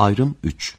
Ayrım 3.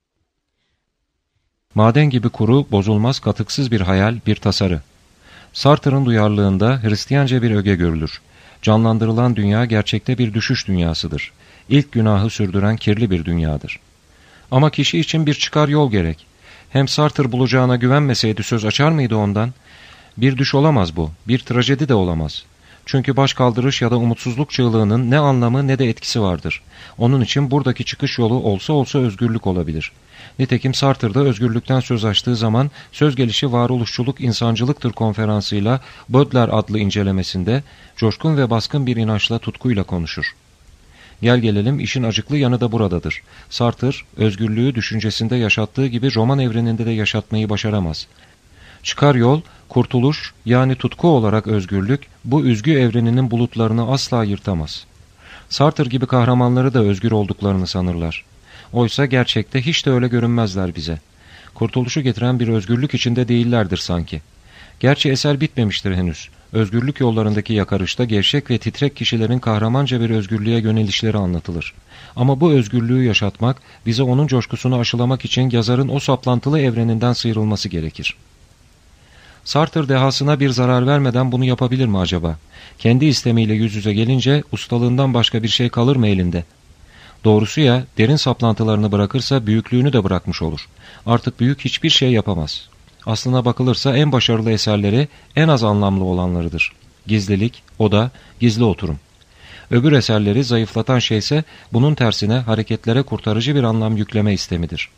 Maden gibi kuru, bozulmaz, katıksız bir hayal, bir tasarı. Sartre'ın duyarlılığında Hristiyanca bir öge görülür. Canlandırılan dünya gerçekte bir düşüş dünyasıdır. İlk günahı sürdüren kirli bir dünyadır. Ama kişi için bir çıkar yol gerek. Hem Sartre bulacağına güvenmeseydi söz açar mıydı ondan? Bir düş olamaz bu, bir trajedi de olamaz. Çünkü başkaldırış ya da umutsuzluk çığlığının ne anlamı ne de etkisi vardır. Onun için buradaki çıkış yolu olsa olsa özgürlük olabilir. Nitekim Sartre'da özgürlükten söz açtığı zaman söz gelişi varoluşçuluk insancılıktır konferansıyla Baudelaire adlı incelemesinde coşkun ve baskın bir inançla tutkuyla konuşur. Gel gelelim işin acıklı yanı da buradadır. Sartre özgürlüğü düşüncesinde yaşattığı gibi roman evreninde de yaşatmayı başaramaz. Çıkar yol, kurtuluş yani tutku olarak özgürlük bu üzgü evreninin bulutlarını asla yırtamaz. Sartre gibi kahramanları da özgür olduklarını sanırlar. Oysa gerçekte hiç de öyle görünmezler bize. Kurtuluşu getiren bir özgürlük içinde değillerdir sanki. Gerçi eser bitmemiştir henüz. Özgürlük yollarındaki yakarışta gevşek ve titrek kişilerin kahramanca bir özgürlüğe yönelişleri anlatılır. Ama bu özgürlüğü yaşatmak, bize onun coşkusunu aşılamak için yazarın o saplantılı evreninden sıyrılması gerekir. Sartre dehasına bir zarar vermeden bunu yapabilir mi acaba? Kendi istemiyle yüz yüze gelince ustalığından başka bir şey kalır mı elinde? Doğrusu ya, derin saplantılarını bırakırsa büyüklüğünü de bırakmış olur. Artık büyük hiçbir şey yapamaz. Aslına bakılırsa en başarılı eserleri en az anlamlı olanlarıdır. Gizlilik, oda, gizli oturum. Öbür eserleri zayıflatan şeyse bunun tersine hareketlere kurtarıcı bir anlam yükleme istemidir.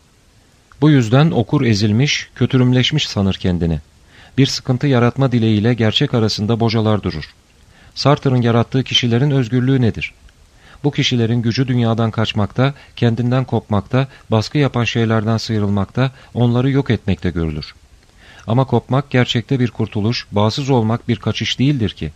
Bu yüzden okur ezilmiş, kötürümleşmiş sanır kendini. Bir sıkıntı yaratma dileğiyle gerçek arasında bocalar durur. Sartre'ın yarattığı kişilerin özgürlüğü nedir? Bu kişilerin gücü dünyadan kaçmakta, kendinden kopmakta, baskı yapan şeylerden sıyrılmakta, onları yok etmekte görülür. Ama kopmak gerçekte bir kurtuluş, bağımsız olmak bir kaçış değildir ki.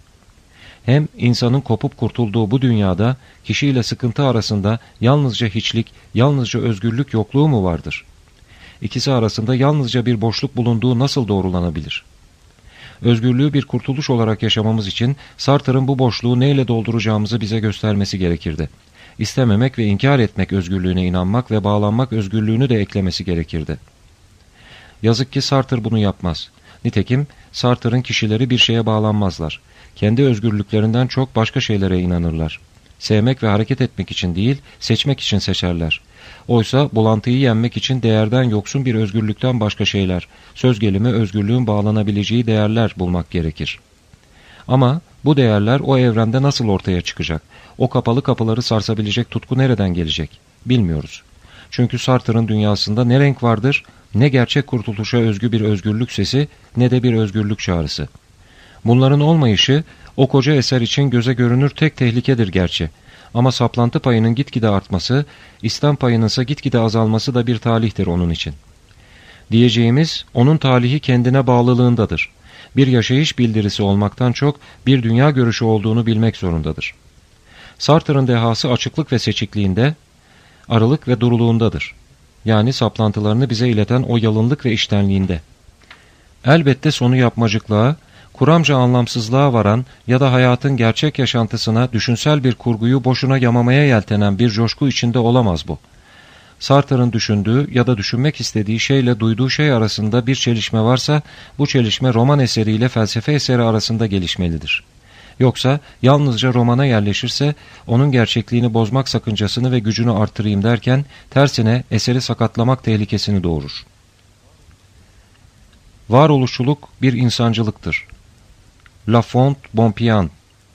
Hem insanın kopup kurtulduğu bu dünyada kişiyle sıkıntı arasında yalnızca hiçlik, yalnızca özgürlük yokluğu mu vardır? İkisi arasında yalnızca bir boşluk bulunduğu nasıl doğrulanabilir? Özgürlüğü bir kurtuluş olarak yaşamamız için Sartre'ın bu boşluğu neyle dolduracağımızı bize göstermesi gerekirdi. İstememek ve inkar etmek özgürlüğüne inanmak ve bağlanmak özgürlüğünü de eklemesi gerekirdi. Yazık ki Sartre bunu yapmaz. Nitekim Sartre'ın kişileri bir şeye bağlanmazlar. Kendi özgürlüklerinden çok başka şeylere inanırlar. Sevmek ve hareket etmek için değil, seçmek için seçerler. Oysa bulantıyı yenmek için değerden yoksun bir özgürlükten başka şeyler, söz gelimi özgürlüğün bağlanabileceği değerler bulmak gerekir. Ama bu değerler o evrende nasıl ortaya çıkacak? O kapalı kapıları sarsabilecek tutku nereden gelecek? Bilmiyoruz. Çünkü Sartre'ın dünyasında ne renk vardır, ne gerçek kurtuluşa özgü bir özgürlük sesi, ne de bir özgürlük çağrısı. Bunların olmayışı, o koca eser için göze görünür tek tehlikedir gerçi. Ama saplantı payının gitgide artması, İslam payınınsa gitgide azalması da bir talihtir onun için. Diyeceğimiz, onun talihi kendine bağlılığındadır. Bir yaşayış bildirisi olmaktan çok bir dünya görüşü olduğunu bilmek zorundadır. Sartre'ın dehası açıklık ve seçikliğinde, aralık ve duruluğundadır. Yani saplantılarını bize ileten o yalınlık ve içtenliğinde. Elbette sonu yapmacıklığa, kuramca anlamsızlığa varan ya da hayatın gerçek yaşantısına düşünsel bir kurguyu boşuna yamamaya yeltenen bir coşku içinde olamaz bu. Sartre'ın düşündüğü ya da düşünmek istediği şeyle duyduğu şey arasında bir çelişme varsa, bu çelişme roman eseriyle felsefe eseri arasında gelişmelidir. Yoksa yalnızca romana yerleşirse, onun gerçekliğini bozmak sakıncasını ve gücünü artırayım derken, tersine eseri sakatlamak tehlikesini doğurur. Varoluşçuluk bir insancılıktır. La Font Bonpian.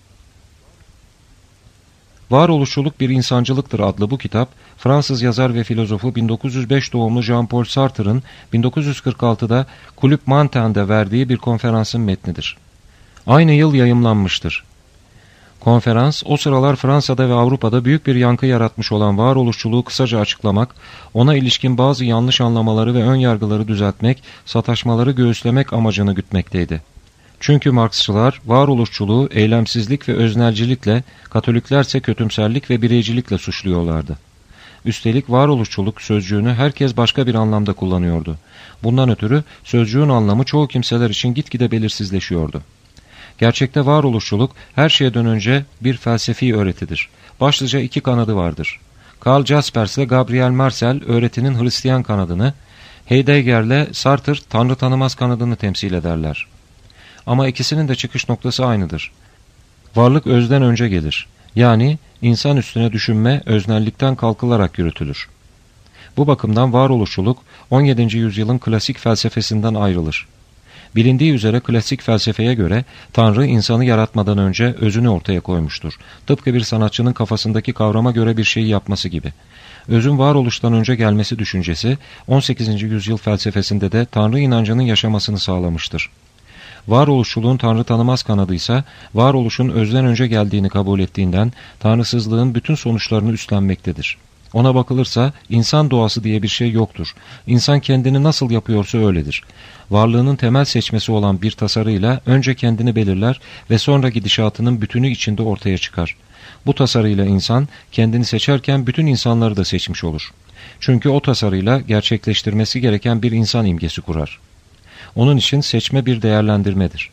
Varoluşçuluk bir insancılıktır adlı bu kitap, Fransız yazar ve filozofu 1905 doğumlu Jean-Paul Sartre'ın 1946'da Kulüp Mantin'de verdiği bir konferansın metnidir. Aynı yıl yayımlanmıştır. Konferans, o sıralar Fransa'da ve Avrupa'da büyük bir yankı yaratmış olan varoluşçuluğu kısaca açıklamak, ona ilişkin bazı yanlış anlamaları ve ön yargıları düzeltmek, sataşmaları göğüslemek amacını gütmekteydi. Çünkü Marksçılar varoluşçuluğu eylemsizlik ve öznelcilikle, Katoliklerse kötümserlik ve bireycilikle suçluyorlardı. Üstelik varoluşçuluk sözcüğünü herkes başka bir anlamda kullanıyordu. Bundan ötürü sözcüğün anlamı çoğu kimseler için gitgide belirsizleşiyordu. Gerçekte varoluşçuluk her şeyden önce bir felsefi öğretidir. Başlıca iki kanadı vardır. Karl Jaspers ile Gabriel Marcel öğretinin Hristiyan kanadını, Heidegger ile Sartre Tanrı tanımaz kanadını temsil ederler. Ama ikisinin de çıkış noktası aynıdır. Varlık özden önce gelir. Yani insan üstüne düşünme öznellikten kalkılarak yürütülür. Bu bakımdan varoluşçuluk 17. yüzyılın klasik felsefesinden ayrılır. Bilindiği üzere klasik felsefeye göre Tanrı insanı yaratmadan önce özünü ortaya koymuştur. Tıpkı bir sanatçının kafasındaki kavrama göre bir şeyi yapması gibi. Özün varoluştan önce gelmesi düşüncesi 18. yüzyıl felsefesinde de Tanrı inancının yaşamasını sağlamıştır. Varoluşçuluğun Tanrı tanımaz kanadı ise varoluşun özden önce geldiğini kabul ettiğinden tanrısızlığın bütün sonuçlarını üstlenmektedir. Ona bakılırsa insan doğası diye bir şey yoktur. İnsan kendini nasıl yapıyorsa öyledir. Varlığının temel seçmesi olan bir tasarıyla önce kendini belirler ve sonra gidişatının bütünü içinde ortaya çıkar. Bu tasarıyla insan kendini seçerken bütün insanları da seçmiş olur. Çünkü o tasarıyla gerçekleştirmesi gereken bir insan imgesi kurar. Onun için seçme bir değerlendirmedir.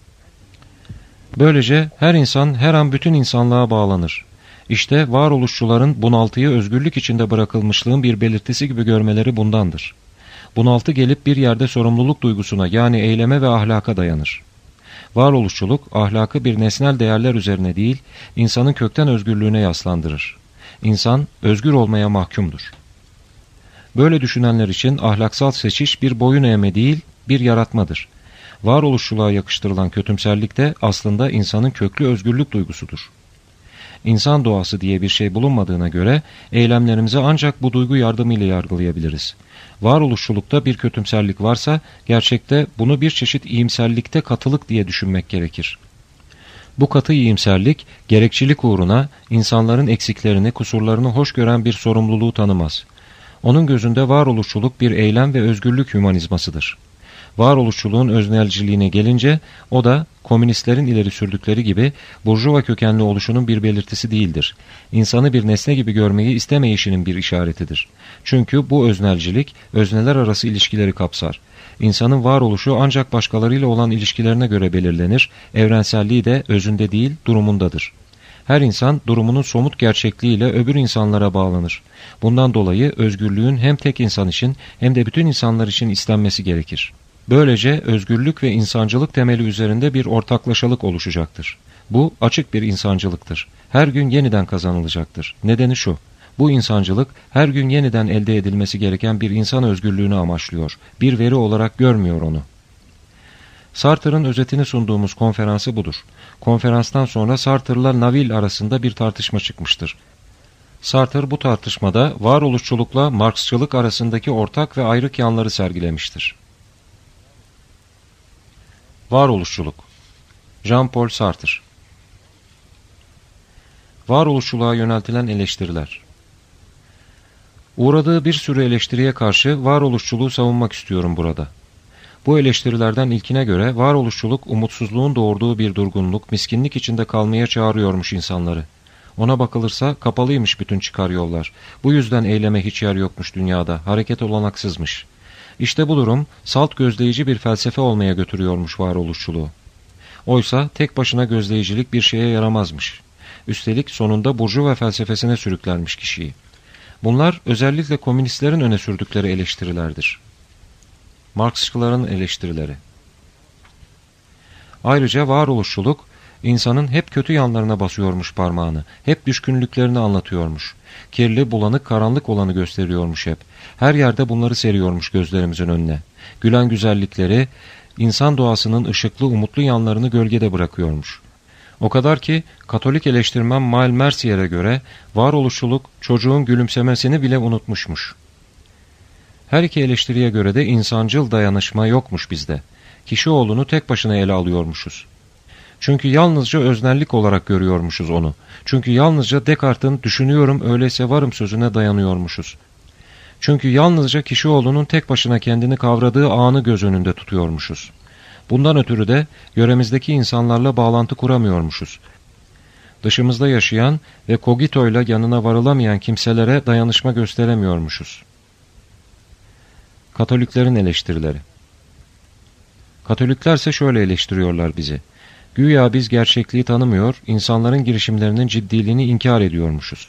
Böylece her insan her an bütün insanlığa bağlanır. İşte varoluşçuların bunaltıyı özgürlük içinde bırakılmışlığın bir belirtisi gibi görmeleri bundandır. Bunaltı gelip bir yerde sorumluluk duygusuna yani eyleme ve ahlaka dayanır. Varoluşçuluk ahlakı bir nesnel değerler üzerine değil, insanın kökten özgürlüğüne yaslandırır. İnsan özgür olmaya mahkumdur. Böyle düşünenler için ahlaksal seçiş bir boyun eğme değil, bir yaratmadır. Varoluşçuluğa yakıştırılan kötümserlik de aslında insanın köklü özgürlük duygusudur. İnsan doğası diye bir şey bulunmadığına göre eylemlerimizi ancak bu duygu yardımıyla yargılayabiliriz. Varoluşçulukta bir kötümserlik varsa gerçekte bunu bir çeşit iyimserlikte katılık diye düşünmek gerekir. Bu katı iyimserlik gerekçilik uğruna insanların eksiklerini, kusurlarını hoş gören bir sorumluluğu tanımaz. Onun gözünde varoluşçuluk bir eylem ve özgürlük hümanizmasıdır. Varoluşçuluğun öznelciliğine gelince o da komünistlerin ileri sürdükleri gibi burjuva kökenli oluşunun bir belirtisi değildir. İnsanı bir nesne gibi görmeyi istemeyişinin bir işaretidir. Çünkü bu öznelcilik özneler arası ilişkileri kapsar. İnsanın varoluşu ancak başkalarıyla olan ilişkilerine göre belirlenir, evrenselliği de özünde değil durumundadır. Her insan durumunun somut gerçekliğiyle öbür insanlara bağlanır. Bundan dolayı özgürlüğün hem tek insan için hem de bütün insanlar için istenmesi gerekir. Böylece özgürlük ve insancılık temeli üzerinde bir ortaklaşalık oluşacaktır. Bu açık bir insancılıktır. Her gün yeniden kazanılacaktır. Nedeni şu: bu insancılık her gün yeniden elde edilmesi gereken bir insan özgürlüğünü amaçlıyor. Bir veri olarak görmüyor onu. Sartre'ın özetini sunduğumuz konferansı budur. Konferanstan sonra Sartre'la Naville arasında bir tartışma çıkmıştır. Sartre bu tartışmada varoluşçulukla Marksçılık arasındaki ortak ve ayrık yanları sergilemiştir. Varoluşçuluk. Jean-Paul Sartre. Varoluşçuluğa yöneltilen eleştiriler. Uğradığı bir sürü eleştiriye karşı varoluşçuluğu savunmak istiyorum burada. Bu eleştirilerden ilkine göre varoluşçuluk umutsuzluğun doğurduğu bir durgunluk, miskinlik içinde kalmaya çağırıyormuş insanları. Ona bakılırsa kapalıymış bütün çıkar yollar. Bu yüzden eyleme hiç yer yokmuş dünyada, hareket olanaksızmış. İşte bu durum salt gözleyici bir felsefe olmaya götürüyormuş varoluşçuluğu. Oysa tek başına gözleyicilik bir şeye yaramazmış. Üstelik sonunda burjuva felsefesine sürüklermiş kişiyi. Bunlar özellikle komünistlerin öne sürdükleri eleştirilerdir. Marksçıların eleştirileri. Ayrıca varoluşçuluk insanın hep kötü yanlarına basıyormuş parmağını, hep düşkünlüklerini anlatıyormuş. Kirli, bulanık, karanlık olanı gösteriyormuş hep. Her yerde bunları seriyormuş gözlerimizin önüne. Gülen güzellikleri, insan doğasının ışıklı, umutlu yanlarını gölgede bırakıyormuş. O kadar ki Katolik eleştirmen Mael Mercier'e göre varoluşçuluk çocuğun gülümsemesini bile unutmuşmuş. Her iki eleştiriye göre de insancıl dayanışma yokmuş bizde. Kişioğlunu tek başına ele alıyormuşuz. Çünkü yalnızca öznellik olarak görüyormuşuz onu. Çünkü yalnızca Descartes'in düşünüyorum öyleyse varım sözüne dayanıyormuşuz. Çünkü yalnızca Kişioğlu'nun tek başına kendini kavradığı anı göz önünde tutuyormuşuz. Bundan ötürü de yöremizdeki insanlarla bağlantı kuramıyormuşuz. Dışımızda yaşayan ve kogitoyla yanına varılamayan kimselere dayanışma gösteremiyormuşuz. Katoliklerin eleştirileri. Katoliklerse şöyle eleştiriyorlar bizi. Güya biz gerçekliği tanımıyor, insanların girişimlerinin ciddiliğini inkar ediyormuşuz.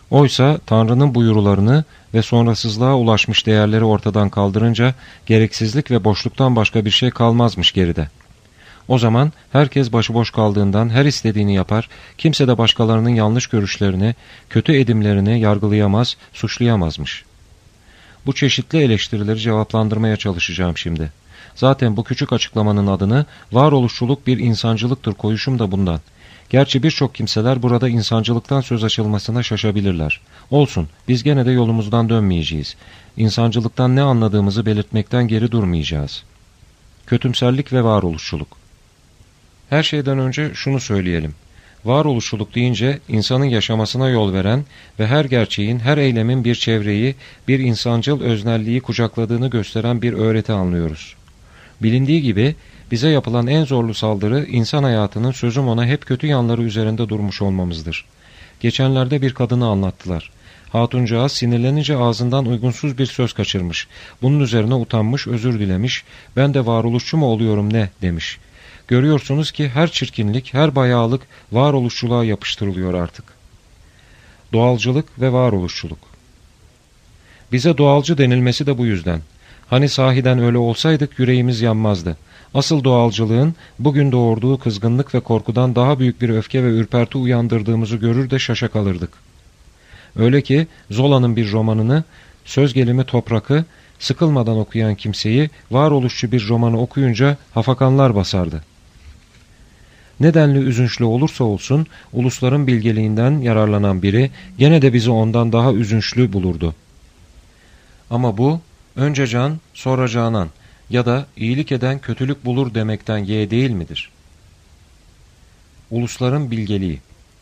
Oysa Tanrı'nın buyurularını ve sonrasızlığa ulaşmış değerleri ortadan kaldırınca gereksizlik ve boşluktan başka bir şey kalmazmış geride. O zaman herkes başıboş kaldığından her istediğini yapar, kimse de başkalarının yanlış görüşlerini, kötü edimlerini yargılayamaz, suçlayamazmış. Bu çeşitli eleştirileri cevaplandırmaya çalışacağım şimdi. Zaten bu küçük açıklamanın adını varoluşçuluk bir insancılıktır koyuşum da bundan. Gerçi birçok kimseler burada insancılıktan söz açılmasına şaşabilirler. Olsun, biz gene de yolumuzdan dönmeyeceğiz. İnsancılıktan ne anladığımızı belirtmekten geri durmayacağız. Kötümserlik ve varoluşçuluk. Her şeyden önce şunu söyleyelim. Varoluşçuluk deyince insanın yaşamasına yol veren ve her gerçeğin, her eylemin bir çevreyi, bir insancıl öznelliği kucakladığını gösteren bir öğreti anlıyoruz. Bilindiği gibi bize yapılan en zorlu saldırı insan hayatının sözüm ona hep kötü yanları üzerinde durmuş olmamızdır. Geçenlerde bir kadını anlattılar. Hatuncağız sinirlenince ağzından uygunsuz bir söz kaçırmış. Bunun üzerine utanmış, özür dilemiş. Ben de varoluşçu mu oluyorum ne demiş. Görüyorsunuz ki her çirkinlik, her bayağılık varoluşçuluğa yapıştırılıyor artık. Doğalcılık ve varoluşçuluk. Bize doğalcı denilmesi de bu yüzden. Hani sahiden öyle olsaydık yüreğimiz yanmazdı. Asıl doğalcılığın bugün doğurduğu kızgınlık ve korkudan daha büyük bir öfke ve ürperti uyandırdığımızı görür de şaşa kalırdık. Öyle ki Zola'nın bir romanını, söz gelimi Toprak'ı, sıkılmadan okuyan kimseyi varoluşçu bir romanı okuyunca hafakanlar basardı. Nedenli üzünçlü olursa olsun ulusların bilgeliğinden yararlanan biri gene de bizi ondan daha üzünçlü bulurdu. Ama bu önce can sonra canan ya da iyilik eden kötülük bulur demekten ye değil midir? Ulusların bilgeliği.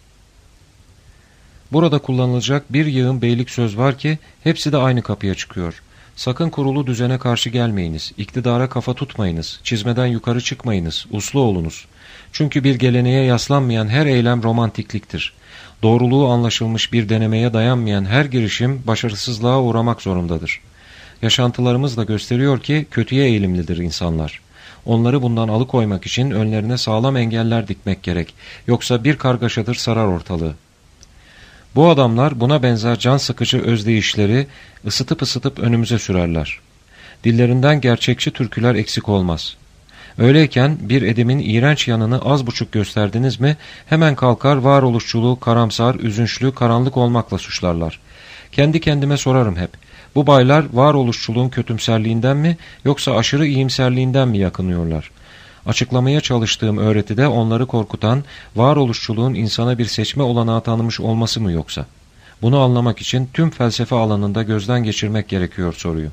Burada kullanılacak bir yığın beylik söz var ki hepsi de aynı kapıya çıkıyor. Sakın kurulu düzene karşı gelmeyiniz, iktidara kafa tutmayınız, çizmeden yukarı çıkmayınız, uslu olunuz. Çünkü bir geleneğe yaslanmayan her eylem romantikliktir. Doğruluğu anlaşılmış bir denemeye dayanmayan her girişim başarısızlığa uğramak zorundadır. Yaşantılarımız da gösteriyor ki kötüye eğilimlidir insanlar. Onları bundan alıkoymak için önlerine sağlam engeller dikmek gerek. Yoksa bir kargaşadır sarar ortalığı. Bu adamlar buna benzer can sıkıcı özdeyişleri ısıtıp önümüze sürerler. Dillerinden gerçekçi türküler eksik olmaz. Öyleyken bir edemin iğrenç yanını az buçuk gösterdiniz mi hemen kalkar varoluşçuluğu karamsar, üzünçlü, karanlık olmakla suçlarlar. Kendi kendime sorarım hep. Bu baylar varoluşçuluğun kötümserliğinden mi yoksa aşırı iyimserliğinden mi yakınıyorlar? Açıklamaya çalıştığım öğretide onları korkutan varoluşçuluğun insana bir seçme olanağı tanımış olması mı yoksa? Bunu anlamak için tüm felsefe alanında gözden geçirmek gerekiyor soruyu.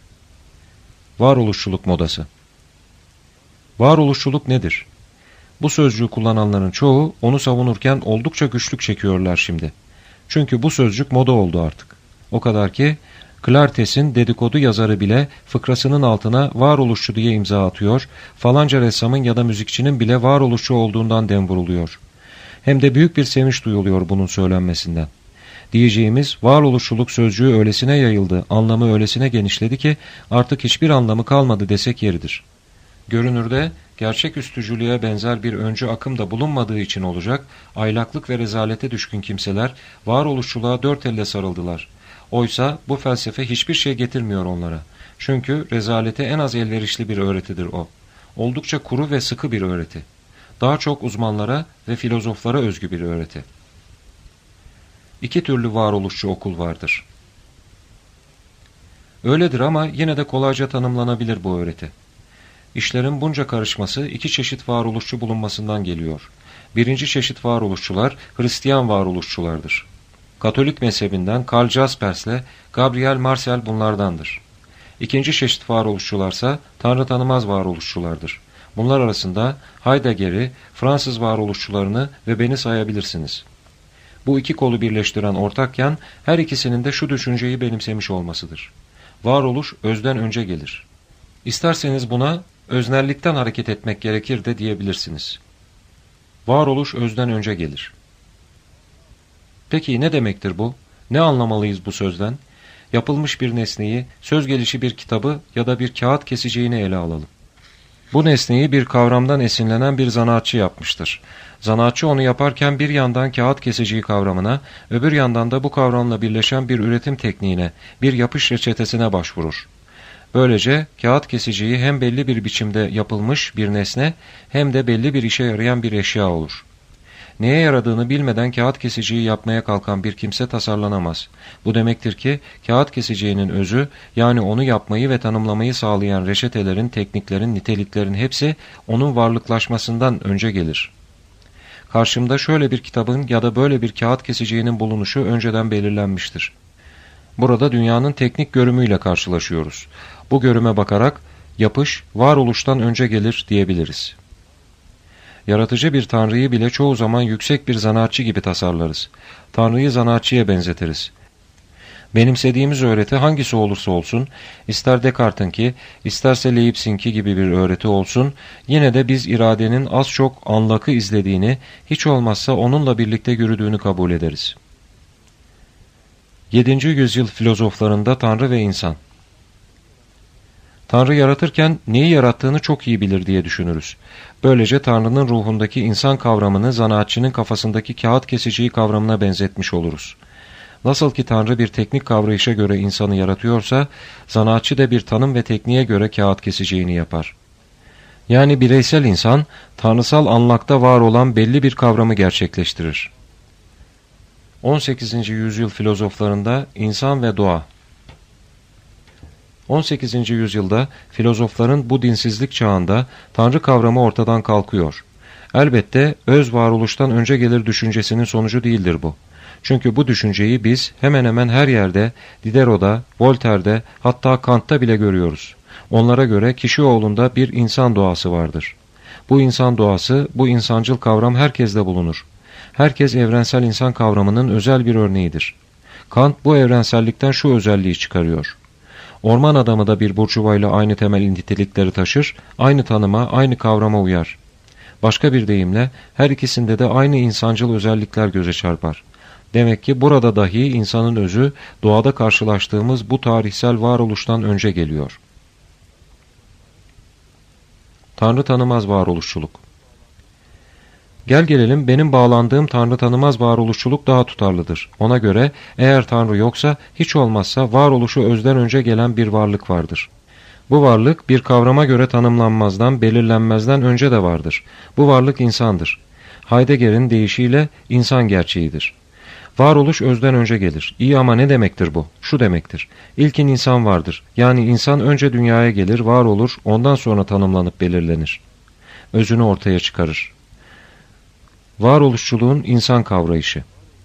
Varoluşçuluk modası. Varoluşçuluk nedir? Bu sözcüğü kullananların çoğu onu savunurken oldukça güçlük çekiyorlar şimdi. Çünkü bu sözcük moda oldu artık. O kadar ki Clartes'in dedikodu yazarı bile fıkrasının altına varoluşçu diye imza atıyor, falanca ressamın ya da müzikçinin bile varoluşçu olduğundan dem vuruluyor. Hem de büyük bir sevinç duyuluyor bunun söylenmesinden. Diyeceğimiz varoluşçuluk sözcüğü öylesine yayıldı, anlamı öylesine genişledi ki artık hiçbir anlamı kalmadı desek yeridir. Görünürde gerçeküstücülüğe benzer bir öncü akım da bulunmadığı için olacak, aylaklık ve rezalete düşkün kimseler varoluşçuluğa dört elle sarıldılar. Oysa bu felsefe hiçbir şey getirmiyor onlara. Çünkü rezalete en az elverişli bir öğretidir o. Oldukça kuru ve sıkı bir öğreti. Daha çok uzmanlara ve filozoflara özgü bir öğreti. İki türlü varoluşçu okul vardır. Öyledir ama yine de kolayca tanımlanabilir bu öğreti. İşlerin bunca karışması iki çeşit varoluşçu bulunmasından geliyor. Birinci çeşit varoluşçular Hristiyan varoluşçulardır. Katolik mezhebinden Karl Jaspers'le Gabriel Marcel bunlardandır. İkinci çeşit varoluşçularsa Tanrı tanımaz varoluşçulardır. Bunlar arasında Heidegger'i, Fransız varoluşçularını ve beni sayabilirsiniz. Bu iki kolu birleştiren ortak yan her ikisinin de şu düşünceyi benimsemiş olmasıdır. Varoluş özden önce gelir. İsterseniz buna öznellikten hareket etmek gerekir de diyebilirsiniz. Varoluş özden önce gelir. Peki ne demektir bu? Ne anlamalıyız bu sözden? Yapılmış bir nesneyi, söz gelişi bir kitabı ya da bir kağıt keseceğini ele alalım. Bu nesneyi bir kavramdan esinlenen bir zanaatçı yapmıştır. Zanaatçı onu yaparken bir yandan kağıt kesiciyi kavramına, öbür yandan da bu kavramla birleşen bir üretim tekniğine, bir yapış reçetesine başvurur. Böylece kağıt kesiciyi hem belli bir biçimde yapılmış bir nesne hem de belli bir işe yarayan bir eşya olur. Neye yaradığını bilmeden kağıt kesiciyi yapmaya kalkan bir kimse tasarlanamaz. Bu demektir ki kağıt kesiciğinin özü, yani onu yapmayı ve tanımlamayı sağlayan reçetelerin, tekniklerin, niteliklerin hepsi onun varlıklaşmasından önce gelir. Karşımda şöyle bir kitabın ya da böyle bir kağıt kesiciğinin bulunuşu önceden belirlenmiştir. Burada dünyanın teknik görümüyle karşılaşıyoruz. Bu görüme bakarak yapış, varoluştan önce gelir diyebiliriz. Yaratıcı bir tanrıyı bile çoğu zaman yüksek bir zanaatçı gibi tasarlarız. Tanrıyı zanaatçıya benzetiriz. Benimsediğimiz öğreti hangisi olursa olsun, ister Descartes'inki, isterse Leibniz'inki gibi bir öğreti olsun, yine de biz iradenin az çok anlakı izlediğini, hiç olmazsa onunla birlikte yürüdüğünü kabul ederiz. 7. yüzyıl filozoflarında Tanrı ve insan. Tanrı yaratırken neyi yarattığını çok iyi bilir diye düşünürüz. Böylece Tanrı'nın ruhundaki insan kavramını zanaatçının kafasındaki kağıt kesiciyi kavramına benzetmiş oluruz. Nasıl ki Tanrı bir teknik kavrayışa göre insanı yaratıyorsa, zanaatçı da bir tanım ve tekniğe göre kağıt kesiciğini yapar. Yani bireysel insan, tanrısal anlakta var olan belli bir kavramı gerçekleştirir. 18. yüzyıl filozoflarında insan ve doğa. 18. yüzyılda filozofların bu dinsizlik çağında Tanrı kavramı ortadan kalkıyor. Elbette öz varoluştan önce gelir düşüncesinin sonucu değildir bu. Çünkü bu düşünceyi biz hemen hemen her yerde, Diderot'da, Voltaire'de, hatta Kant'ta bile görüyoruz. Onlara göre kişi oğlunda bir insan doğası vardır. Bu insan doğası, bu insancıl kavram herkeste bulunur. Herkes evrensel insan kavramının özel bir örneğidir. Kant bu evrensellikten şu özelliği çıkarıyor. Orman adamı da bir burjuvayla aynı temel nitelikleri taşır, aynı tanıma, aynı kavrama uyar. Başka bir deyimle her ikisinde de aynı insancıl özellikler göze çarpar. Demek ki burada dahi insanın özü doğada karşılaştığımız bu tarihsel varoluştan önce geliyor. Tanrı tanımaz varoluşçuluk. Gel gelelim benim bağlandığım Tanrı tanımaz varoluşçuluk daha tutarlıdır. Ona göre eğer Tanrı yoksa hiç olmazsa varoluşu özden önce gelen bir varlık vardır. Bu varlık bir kavrama göre tanımlanmazdan, belirlenmezden önce de vardır. Bu varlık insandır. Heidegger'in deyişiyle insan gerçeğidir. Varoluş özden önce gelir. İyi ama ne demektir bu? Şu demektir. İlkin insan vardır. Yani insan önce dünyaya gelir, var olur, ondan sonra tanımlanıp belirlenir. Özünü ortaya çıkarır. Varoluşçuluğun insan kavrayışı.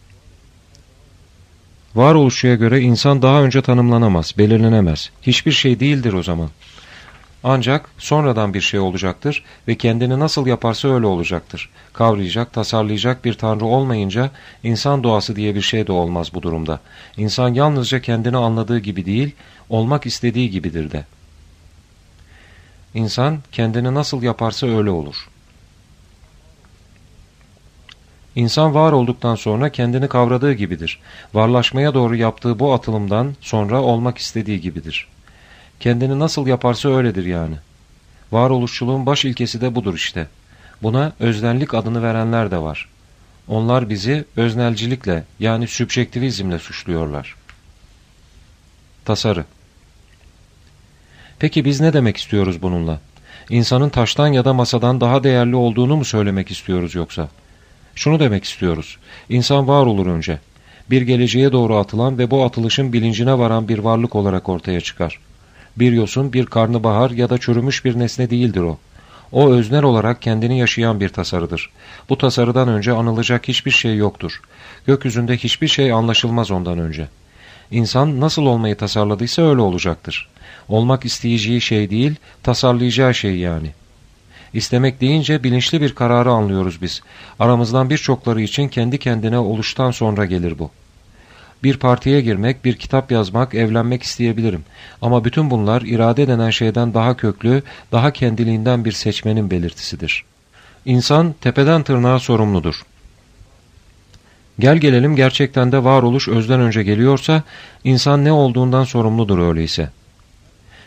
Varoluşçuya göre insan daha önce tanımlanamaz, belirlenemez. Hiçbir şey değildir o zaman. Ancak sonradan bir şey olacaktır ve kendini nasıl yaparsa öyle olacaktır. Kavrayacak, tasarlayacak bir tanrı olmayınca insan doğası diye bir şey de olmaz bu durumda. İnsan yalnızca kendini anladığı gibi değil, olmak istediği gibidir de. İnsan kendini nasıl yaparsa öyle olur. İnsan var olduktan sonra kendini kavradığı gibidir. Varlaşmaya doğru yaptığı bu atılımdan sonra olmak istediği gibidir. Kendini nasıl yaparsa öyledir yani. Varoluşçuluğun baş ilkesi de budur işte. Buna öznellik adını verenler de var. Onlar bizi öznelcilikle yani sübjektivizmle suçluyorlar. Tasarı. Peki biz ne demek istiyoruz bununla? İnsanın taştan ya da masadan daha değerli olduğunu mu söylemek istiyoruz yoksa? Şunu demek istiyoruz. İnsan var olur önce. Bir geleceğe doğru atılan ve bu atılışın bilincine varan bir varlık olarak ortaya çıkar. Bir yosun, bir karnabahar ya da çürümüş bir nesne değildir o. O öznel olarak kendini yaşayan bir tasarıdır. Bu tasarıdan önce anılacak hiçbir şey yoktur. Gökyüzünde hiçbir şey anlaşılmaz ondan önce. İnsan nasıl olmayı tasarladıysa öyle olacaktır. Olmak isteyeceği şey değil, tasarlayacağı şey yani. İstemek deyince bilinçli bir kararı anlıyoruz biz. Aramızdan birçokları için kendi kendine oluştan sonra gelir bu. Bir partiye girmek, bir kitap yazmak, evlenmek isteyebilirim. Ama bütün bunlar irade denen şeyden daha köklü, daha kendiliğinden bir seçmenin belirtisidir. İnsan tepeden tırnağa sorumludur. Gel gelelim gerçekten de varoluş özden önce geliyorsa, insan ne olduğundan sorumludur öyleyse.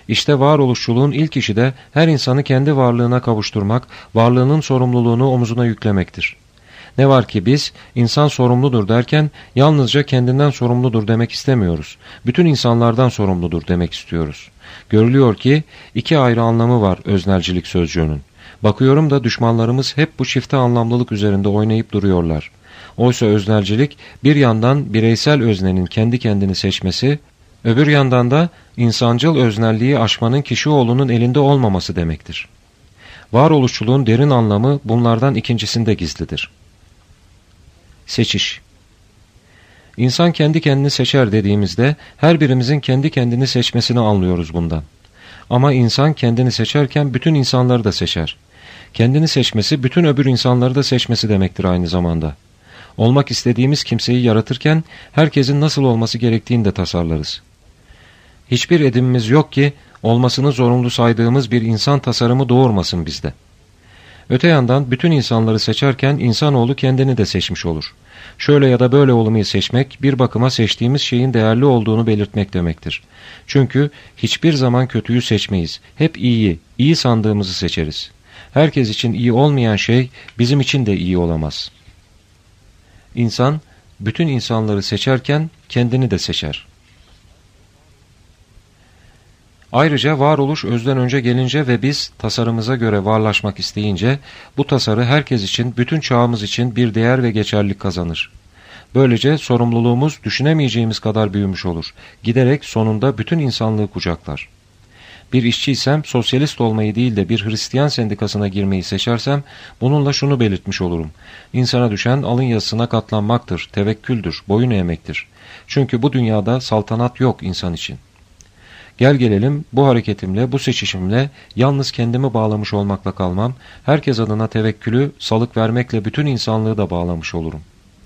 İşte varoluşçuluğun ilk işi de her insanı kendi varlığına kavuşturmak, varlığının sorumluluğunu omuzuna yüklemektir. Ne var ki biz, insan sorumludur derken yalnızca kendinden sorumludur demek istemiyoruz. Bütün insanlardan sorumludur demek istiyoruz. Görülüyor ki iki ayrı anlamı var öznelcilik sözcüğünün. Bakıyorum da düşmanlarımız hep bu çifte anlamlılık üzerinde oynayıp duruyorlar. Oysa öznelcilik bir yandan bireysel öznenin kendi kendini seçmesi, öbür yandan da insancıl öznelliği aşmanın kişioğlunun elinde olmaması demektir. Varoluşçuluğun derin anlamı bunlardan ikincisinde gizlidir. Seçiş. İnsan kendi kendini seçer dediğimizde her birimizin kendi kendini seçmesini anlıyoruz bundan. Ama insan kendini seçerken bütün insanları da seçer. Kendini seçmesi bütün öbür insanları da seçmesi demektir aynı zamanda. Olmak istediğimiz kimseyi yaratırken herkesin nasıl olması gerektiğini de tasarlarız. Hiçbir edimimiz yok ki olmasını zorunlu saydığımız bir insan tasarımı doğurmasın bizde. Öte yandan bütün insanları seçerken insanoğlu kendini de seçmiş olur. Şöyle ya da böyle olmayı seçmek bir bakıma seçtiğimiz şeyin değerli olduğunu belirtmek demektir. Çünkü hiçbir zaman kötüyü seçmeyiz. Hep iyi sandığımızı seçeriz. Herkes için iyi olmayan şey bizim için de iyi olamaz. İnsan bütün insanları seçerken kendini de seçer. Ayrıca varoluş özden önce gelince ve biz tasarımıza göre varlaşmak isteyince bu tasarı herkes için, bütün çağımız için bir değer ve geçerlilik kazanır. Böylece sorumluluğumuz düşünemeyeceğimiz kadar büyümüş olur. Giderek sonunda bütün insanlığı kucaklar. Bir işçiysem sosyalist olmayı değil de bir Hristiyan sendikasına girmeyi seçersem bununla şunu belirtmiş olurum. İnsana düşen alın yazısına katlanmaktır, tevekküldür, boyun eğmektir. Çünkü bu dünyada saltanat yok insan için. Gel gelelim bu hareketimle, bu seçişimle yalnız kendimi bağlamış olmakla kalmam, herkes adına tevekkülü, salık vermekle bütün insanlığı da bağlamış olurum.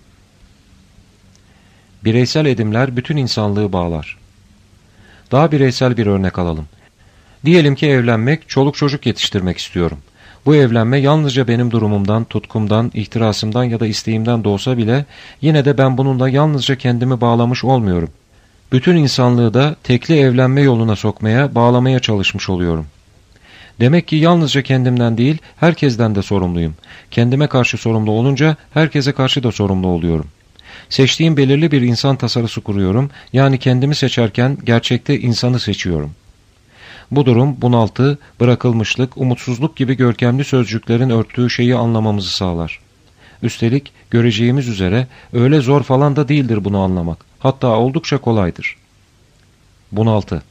Bireysel edimler bütün insanlığı bağlar. Daha bireysel bir örnek alalım. Diyelim ki evlenmek, çoluk çocuk yetiştirmek istiyorum. Bu evlenme yalnızca benim durumumdan, tutkumdan, ihtirasımdan ya da isteğimden doğsa bile yine de ben bununla yalnızca kendimi bağlamış olmuyorum. Bütün insanlığı da tekli evlenme yoluna sokmaya, bağlamaya çalışmış oluyorum. Demek ki yalnızca kendimden değil, herkesten de sorumluyum. Kendime karşı sorumlu olunca herkese karşı da sorumlu oluyorum. Seçtiğim belirli bir insan tasarısı kuruyorum, yani kendimi seçerken gerçekte insanı seçiyorum. Bu durum bunaltı, bırakılmışlık, umutsuzluk gibi görkemli sözcüklerin örttüğü şeyi anlamamızı sağlar. Üstelik göreceğimiz üzere öyle zor falan da değildir bunu anlamak. Hatta oldukça kolaydır. Bunaltı.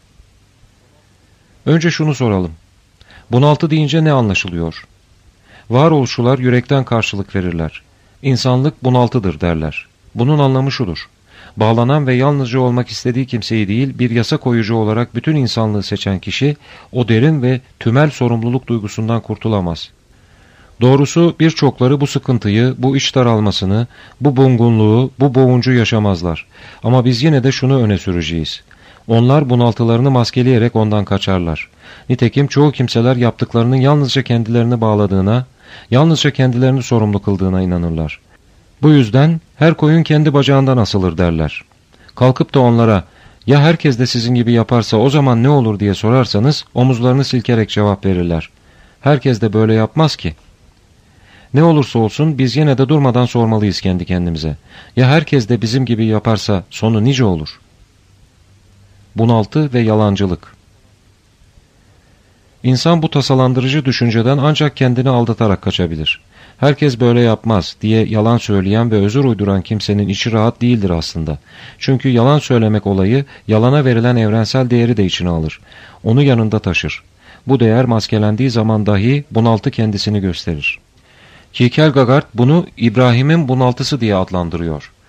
Önce şunu soralım. Bunaltı deyince ne anlaşılıyor? Varoluşçular yürekten karşılık verirler. İnsanlık bunaltıdır derler. Bunun anlamı şudur. Bağlanan ve yalnızca olmak istediği kimseyi değil, bir yasa koyucu olarak bütün insanlığı seçen kişi, o derin ve tümel sorumluluk duygusundan kurtulamaz. Doğrusu birçokları bu sıkıntıyı, bu iç daralmasını, bu bungunluğu, bu boğuncu yaşamazlar. Ama biz yine de şunu öne süreceğiz. Onlar bunaltılarını maskeleyerek ondan kaçarlar. Nitekim çoğu kimseler yaptıklarının yalnızca kendilerini bağladığına, yalnızca kendilerini sorumlu kıldığına inanırlar. Bu yüzden her koyun kendi bacağından asılır derler. Kalkıp da onlara, ya herkes de sizin gibi yaparsa o zaman ne olur diye sorarsanız omuzlarını silkerek cevap verirler. Herkes de böyle yapmaz ki. Ne olursa olsun biz yine de durmadan sormalıyız kendi kendimize. Ya herkes de bizim gibi yaparsa sonu nice olur? Bunaltı ve yalancılık. İnsan bu tasalandırıcı düşünceden ancak kendini aldatarak kaçabilir. Herkes böyle yapmaz diye yalan söyleyen ve özür uyduran kimsenin içi rahat değildir aslında. Çünkü yalan söylemek olayı yalana verilen evrensel değeri de içine alır. Onu yanında taşır. Bu değer maskelendiği zaman dahi bunaltı kendisini gösterir. Kierkegaard bunu İbrahim'in bunaltısı diye adlandırıyor.